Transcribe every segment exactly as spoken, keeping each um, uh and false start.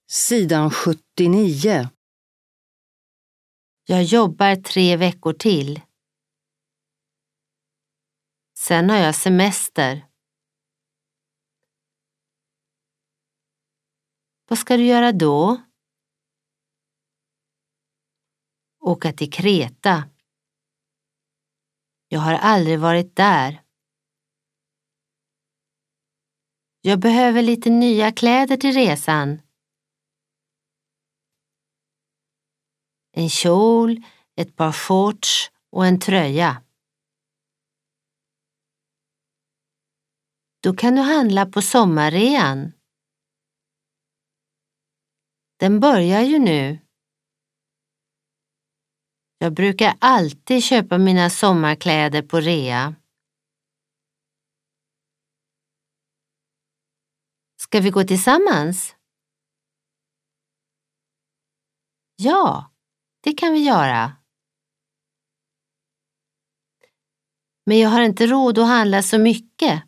Sidan sjuttionio. Jag jobbar tre veckor till. Sen har jag semester. Vad ska du göra då? Åka till Kreta. Jag har aldrig varit där. Jag behöver lite nya kläder till resan. En kjol, ett par shorts och en tröja. Då kan du handla på sommarrean. Den börjar ju nu. Jag brukar alltid köpa mina sommarkläder på rea. Ska vi gå tillsammans? Ja, det kan vi göra. Men jag har inte råd att handla så mycket.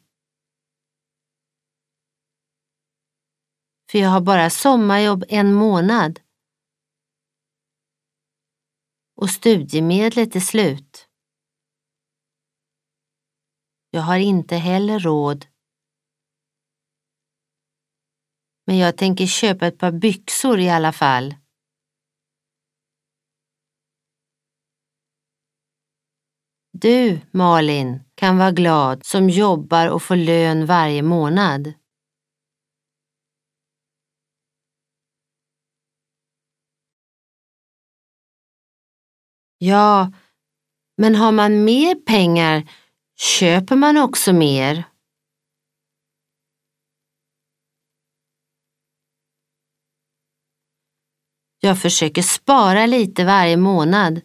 För jag har bara sommarjobb en månad. Och studiemedlet är slut. Jag har inte heller råd. Men jag tänker köpa ett par byxor i alla fall. Du, Malin, kan vara glad som jobbar och får lön varje månad. Ja, men har man mer pengar köper man också mer. Jag försöker spara lite varje månad.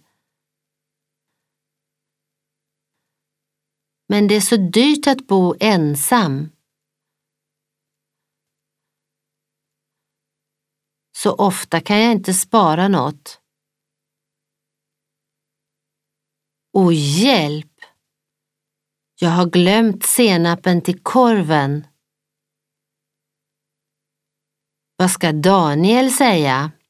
Men det är så dyrt att bo ensam. Så ofta kan jag inte spara något. Och hjälp! Jag har glömt senapen till korven. Vad ska Daniel säga?